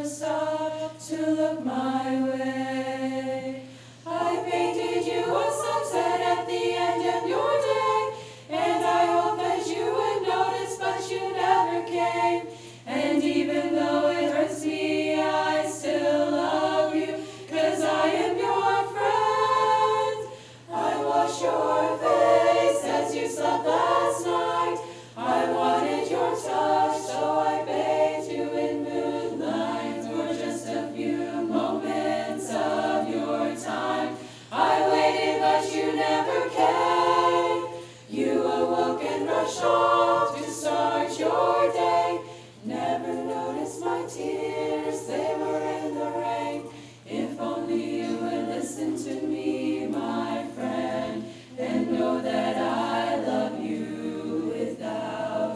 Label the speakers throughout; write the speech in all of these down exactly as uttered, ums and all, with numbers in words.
Speaker 1: never stop to look my way. I painted you a sunset at the end of your day, and I hope that you would notice, but you never came. And even though it hurts me, I still love you, 'cause I am your friend. I watched your face as you slept last night. I wanted your touch, so I bathed you in moonlight. For just a few moments of your time, I waited, but you never came. You awoke and rushed off to start your day. Never noticed my tears, they were in the rain. If only you would listen to me, my friend, and know that I love you without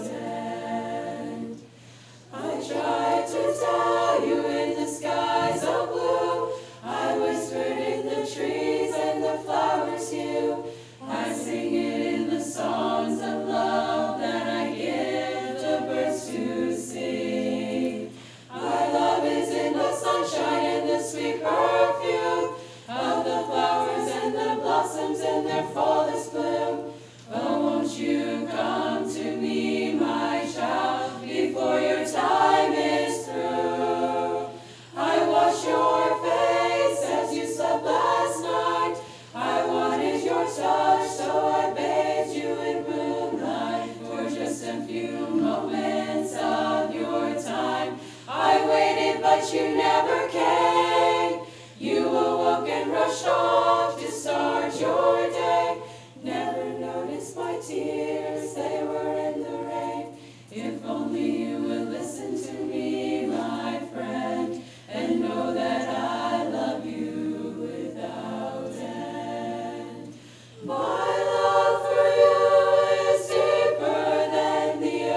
Speaker 1: end. I tried to tell you in the skies of blue, I whispered in the trees and the flowers hue. I sing it in the songs of love that I give the birds to sing. Our love is in the sunshine and the sweet perfume of the flowers and the blossoms in their fullest bloom. Oh, won't you come to me, my child, before your time is through? I watched your face as you slept last night. I wanted your touch, so I bathed you in moonlight. For just a few moments of your time, I waited, but you never came. You awoke and rushed off to start your day. Never noticed my tears, they were in the rain. If only you would listen to me, my friend, and know that I love you without end. My love for you is deeper than the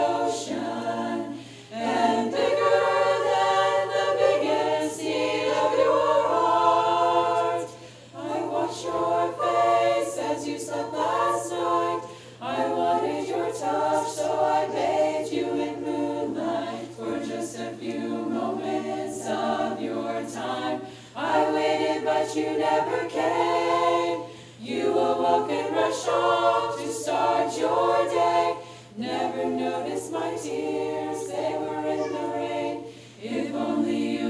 Speaker 1: ocean, and bigger than the biggest need of your heart. I watched your face as you slept last night. I wanted your touch, so I bathed you in moonlight. For just a few moments of your time, I waited, but you never came. You awoke and rushed off to start your day. Never noticed my tears, they were in the rain. If only you